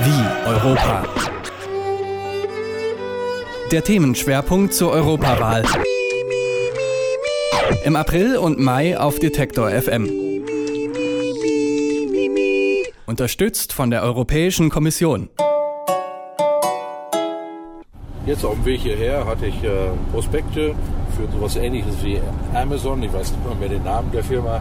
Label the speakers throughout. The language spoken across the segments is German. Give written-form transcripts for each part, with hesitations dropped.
Speaker 1: Wie Europa? Der Themenschwerpunkt zur Europawahl. Im April und Mai auf Detektor FM. Unterstützt von der Europäischen Kommission.
Speaker 2: Jetzt auf dem Weg hierher hatte ich Prospekte für sowas Ähnliches wie Amazon. Ich weiß nicht mehr den Namen der Firma.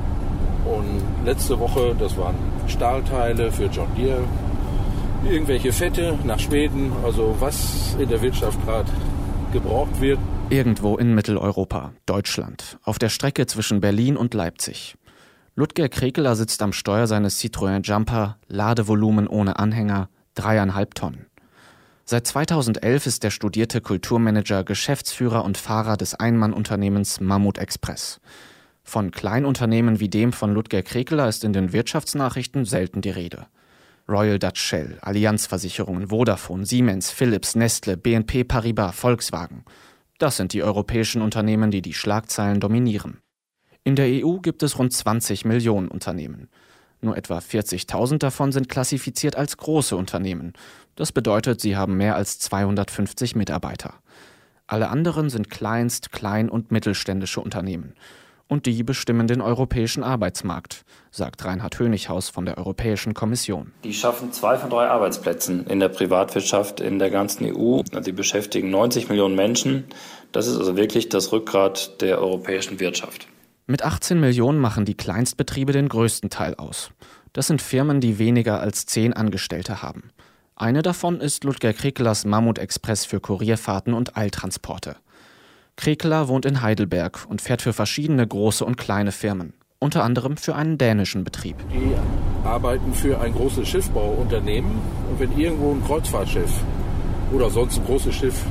Speaker 2: Und letzte Woche, das waren Stahlteile für John Deere. Irgendwelche Fette nach Schweden, also was in der Wirtschaft gerade gebraucht wird.
Speaker 3: Irgendwo in Mitteleuropa, Deutschland, auf der Strecke zwischen Berlin und Leipzig. Ludger Krekeler sitzt am Steuer seines Citroën Jumper, Ladevolumen ohne Anhänger, 3,5 Tonnen. Seit 2011 ist der studierte Kulturmanager Geschäftsführer und Fahrer des Einmannunternehmens Mammut Express. Von Kleinunternehmen wie dem von Ludger Krekeler ist in den Wirtschaftsnachrichten selten die Rede. Royal Dutch Shell, Allianz Versicherungen, Vodafone, Siemens, Philips, Nestle, BNP Paribas, Volkswagen. Das sind die europäischen Unternehmen, die die Schlagzeilen dominieren. In der EU gibt es rund 20 Millionen Unternehmen. Nur etwa 40.000 davon sind klassifiziert als große Unternehmen. Das bedeutet, sie haben mehr als 250 Mitarbeiter. Alle anderen sind Kleinst-, Klein- und mittelständische Unternehmen. Und die bestimmen den europäischen Arbeitsmarkt, sagt Reinhard Hönigshaus von der Europäischen Kommission.
Speaker 4: Die schaffen 2 von 3 Arbeitsplätzen in der Privatwirtschaft in der ganzen EU. Sie beschäftigen 90 Millionen Menschen. Das ist also wirklich das Rückgrat der europäischen Wirtschaft.
Speaker 3: Mit 18 Millionen machen die Kleinstbetriebe den größten Teil aus. Das sind Firmen, die weniger als 10 Angestellte haben. Eine davon ist Ludger Krekelers Mammut Express für Kurierfahrten und Eiltransporte. Krekeler wohnt in Heidelberg und fährt für verschiedene große und kleine Firmen, unter anderem für einen dänischen Betrieb.
Speaker 2: Die arbeiten für ein großes Schiffbauunternehmen und wenn irgendwo ein Kreuzfahrtschiff oder sonst ein großes Schiff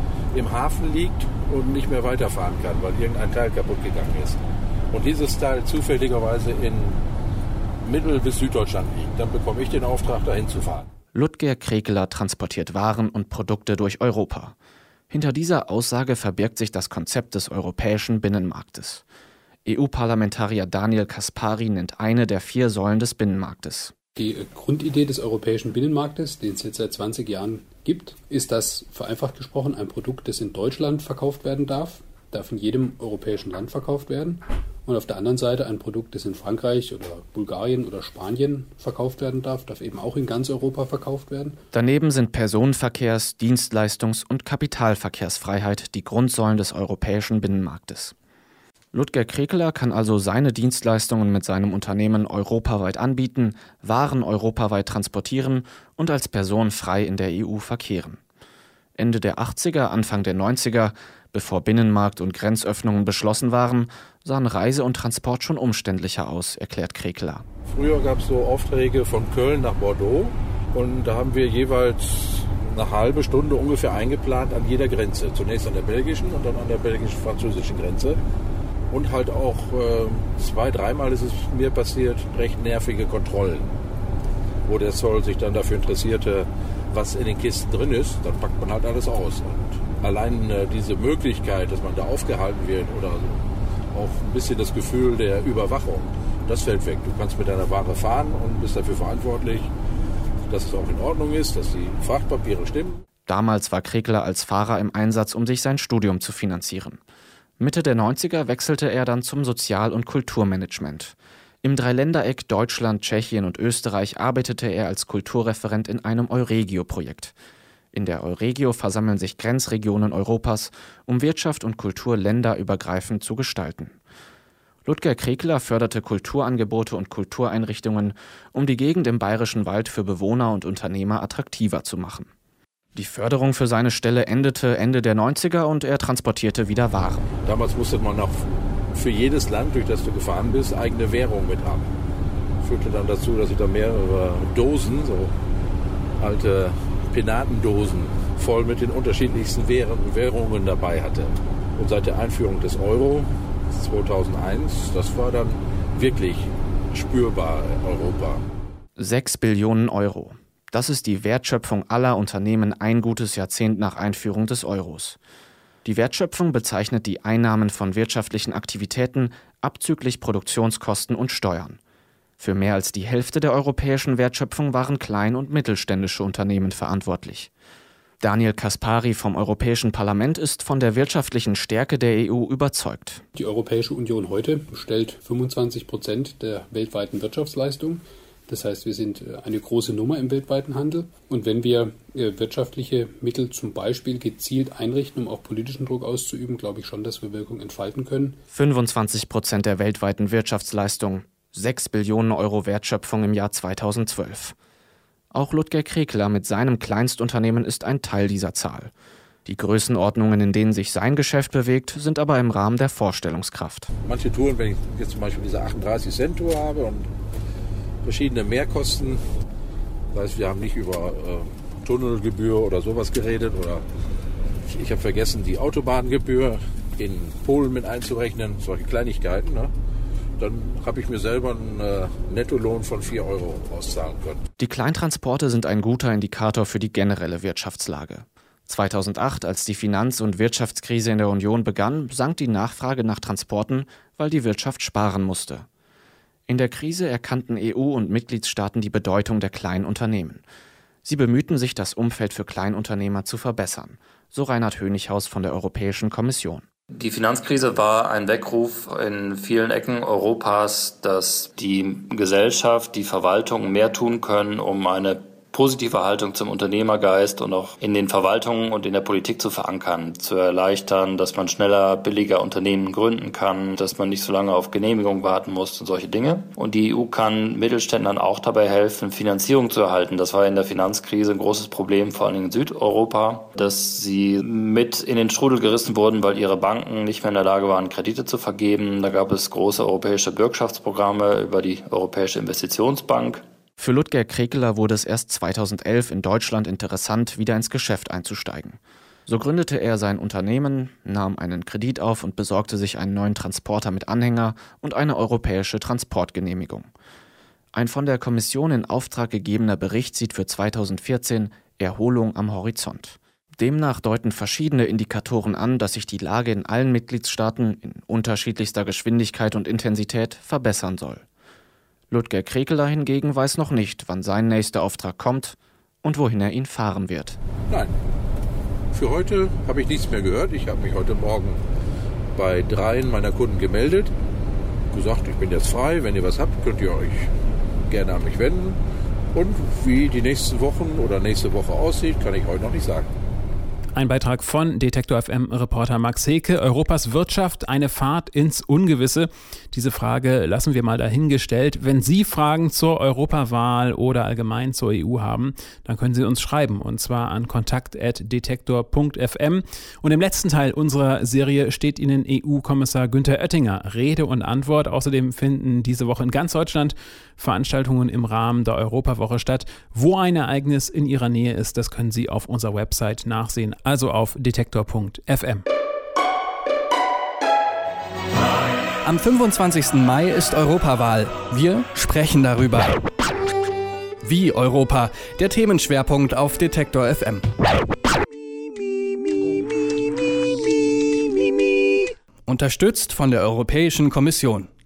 Speaker 2: im Hafen liegt und nicht mehr weiterfahren kann, weil irgendein Teil kaputt gegangen ist und dieses Teil zufälligerweise in Mittel- bis Süddeutschland liegt, dann bekomme ich den Auftrag, dahin zu fahren.
Speaker 3: Ludger Krekeler transportiert Waren und Produkte durch Europa. Hinter dieser Aussage verbirgt sich das Konzept des europäischen Binnenmarktes. EU-Parlamentarier Daniel Caspary nennt eine der 4 Säulen des Binnenmarktes.
Speaker 5: Die Grundidee des europäischen Binnenmarktes, den es jetzt seit 20 Jahren gibt, ist, dass vereinfacht gesprochen ein Produkt, das in Deutschland verkauft werden darf in jedem europäischen Land verkauft werden. Und auf der anderen Seite ein Produkt, das in Frankreich oder Bulgarien oder Spanien verkauft werden darf eben auch in ganz Europa verkauft werden.
Speaker 3: Daneben sind Personenverkehrs-, Dienstleistungs- und Kapitalverkehrsfreiheit die Grundsäulen des europäischen Binnenmarktes. Ludger Krekeler kann also seine Dienstleistungen mit seinem Unternehmen europaweit anbieten, Waren europaweit transportieren und als Person frei in der EU verkehren. Ende der 80er, Anfang der 90er, bevor Binnenmarkt und Grenzöffnungen beschlossen waren, sahen Reise und Transport schon umständlicher aus, erklärt Krekeler.
Speaker 2: Früher gab es so Aufträge von Köln nach Bordeaux und da haben wir jeweils eine halbe Stunde ungefähr eingeplant an jeder Grenze. Zunächst an der belgischen und dann an der belgisch-französischen Grenze. Und halt auch 2-3 Mal ist es mir passiert, recht nervige Kontrollen, wo der Zoll sich dann dafür interessierte, was in den Kisten drin ist, dann packt man halt alles aus. Und allein diese Möglichkeit, dass man da aufgehalten wird oder auch ein bisschen das Gefühl der Überwachung, das fällt weg. Du kannst mit deiner Ware fahren und bist dafür verantwortlich, dass es auch in Ordnung ist, dass die Frachtpapiere stimmen.
Speaker 3: Damals war Krekeler als Fahrer im Einsatz, um sich sein Studium zu finanzieren. Mitte der 90er wechselte er dann zum Sozial- und Kulturmanagement. Im Dreiländereck Deutschland, Tschechien und Österreich arbeitete er als Kulturreferent in einem Euregio-Projekt. In der Euregio versammeln sich Grenzregionen Europas, um Wirtschaft und Kultur länderübergreifend zu gestalten. Ludger Krekeler förderte Kulturangebote und Kultureinrichtungen, um die Gegend im Bayerischen Wald für Bewohner und Unternehmer attraktiver zu machen. Die Förderung für seine Stelle endete Ende der 90er und er transportierte wieder Waren.
Speaker 2: Damals musste man noch für jedes Land, durch das du gefahren bist, eigene Währung mit haben. Das führte dann dazu, dass ich da mehrere Dosen, so alte Penatendosen, voll mit den unterschiedlichsten Währungen dabei hatte. Und seit der Einführung des Euro 2001, das war dann wirklich spürbar Europa.
Speaker 3: 6 Billionen Euro. Das ist die Wertschöpfung aller Unternehmen ein gutes Jahrzehnt nach Einführung des Euros. Die Wertschöpfung bezeichnet die Einnahmen von wirtschaftlichen Aktivitäten abzüglich Produktionskosten und Steuern. Für mehr als die Hälfte der europäischen Wertschöpfung waren klein- und mittelständische Unternehmen verantwortlich. Daniel Caspary vom Europäischen Parlament ist von der wirtschaftlichen Stärke der EU überzeugt.
Speaker 5: Die Europäische Union heute stellt 25% der weltweiten Wirtschaftsleistung. Das heißt, wir sind eine große Nummer im weltweiten Handel. Und wenn wir wirtschaftliche Mittel zum Beispiel gezielt einrichten, um auch politischen Druck auszuüben, glaube ich schon, dass wir Wirkung entfalten können.
Speaker 3: 25% der weltweiten Wirtschaftsleistung, 6 Billionen Euro Wertschöpfung im Jahr 2012. Auch Ludger Krekeler mit seinem Kleinstunternehmen ist ein Teil dieser Zahl. Die Größenordnungen, in denen sich sein Geschäft bewegt, sind aber im Rahmen der Vorstellungskraft.
Speaker 2: Manche Touren, wenn ich jetzt zum Beispiel diese 38-Cent-Tour habe und verschiedene Mehrkosten, das heißt, wir haben nicht über Tunnelgebühr oder sowas geredet, oder ich habe vergessen, die Autobahngebühr in Polen mit einzurechnen, solche Kleinigkeiten, ne? Dann habe ich mir selber einen Nettolohn von 4 Euro auszahlen können.
Speaker 3: Die Kleintransporte sind ein guter Indikator für die generelle Wirtschaftslage. 2008, als die Finanz- und Wirtschaftskrise in der Union begann, sank die Nachfrage nach Transporten, weil die Wirtschaft sparen musste. In der Krise erkannten EU und Mitgliedstaaten die Bedeutung der kleinen Unternehmen. Sie bemühten sich, das Umfeld für Kleinunternehmer zu verbessern, so Reinhard Hönichhaus von der Europäischen Kommission.
Speaker 4: Die Finanzkrise war ein Weckruf in vielen Ecken Europas, dass die Gesellschaft, die Verwaltung mehr tun können, um eine positive Haltung zum Unternehmergeist und auch in den Verwaltungen und in der Politik zu verankern, zu erleichtern, dass man schneller, billiger Unternehmen gründen kann, dass man nicht so lange auf Genehmigung warten muss und solche Dinge. Und die EU kann Mittelständlern auch dabei helfen, Finanzierung zu erhalten. Das war in der Finanzkrise ein großes Problem, vor allem in Südeuropa, dass sie mit in den Strudel gerissen wurden, weil ihre Banken nicht mehr in der Lage waren, Kredite zu vergeben. Da gab es große europäische Bürgschaftsprogramme über die Europäische Investitionsbank.
Speaker 3: Für Ludger Krekeler wurde es erst 2011 in Deutschland interessant, wieder ins Geschäft einzusteigen. So gründete er sein Unternehmen, nahm einen Kredit auf und besorgte sich einen neuen Transporter mit Anhänger und eine europäische Transportgenehmigung. Ein von der Kommission in Auftrag gegebener Bericht sieht für 2014 Erholung am Horizont. Demnach deuten verschiedene Indikatoren an, dass sich die Lage in allen Mitgliedstaaten in unterschiedlichster Geschwindigkeit und Intensität verbessern soll. Ludger Krekeler hingegen weiß noch nicht, wann sein nächster Auftrag kommt und wohin er ihn fahren wird.
Speaker 2: Nein, für heute habe ich nichts mehr gehört. Ich habe mich heute Morgen bei 3 meiner Kunden gemeldet, gesagt, ich bin jetzt frei, wenn ihr was habt, könnt ihr euch gerne an mich wenden. Und wie die nächsten Wochen oder nächste Woche aussieht, kann ich euch noch nicht sagen.
Speaker 1: Ein Beitrag von Detektor FM-Reporter Max Heke. Europas Wirtschaft, eine Fahrt ins Ungewisse. Diese Frage lassen wir mal dahingestellt. Wenn Sie Fragen zur Europawahl oder allgemein zur EU haben, dann können Sie uns schreiben, und zwar an kontakt@detektor.fm. Und im letzten Teil unserer Serie steht Ihnen EU-Kommissar Günther Oettinger Rede und Antwort. Außerdem finden diese Woche in ganz Deutschland Veranstaltungen im Rahmen der Europawoche statt. Wo ein Ereignis in Ihrer Nähe ist, das können Sie auf unserer Website nachsehen. Also auf detektor.fm.
Speaker 6: Am 25. Mai ist Europawahl. Wir sprechen darüber. Wie Europa? Der Themenschwerpunkt auf Detektor FM. Unterstützt von der Europäischen Kommission.